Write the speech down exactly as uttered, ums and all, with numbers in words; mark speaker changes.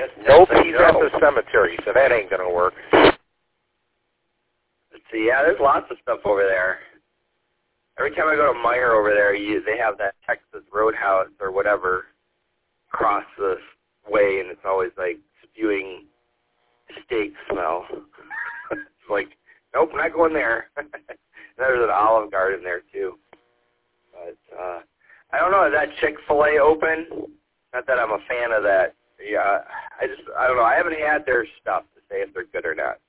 Speaker 1: guess
Speaker 2: Nope,
Speaker 1: that's a
Speaker 2: he's
Speaker 1: no.
Speaker 2: at the cemetery, so that ain't going to work.
Speaker 1: Let's see, yeah, there's lots of stuff over there. Every time I go to Meyer over there, you, they have that Texas Roadhouse or whatever across the way, and it's always like spewing steak smell. It's like, nope, not going there. There's an Olive Garden there too. But uh, I don't know, is that Chick-fil-A open? Not that I'm a fan of that. Yeah, I just, I don't know. I haven't had their stuff to say if they're good or not.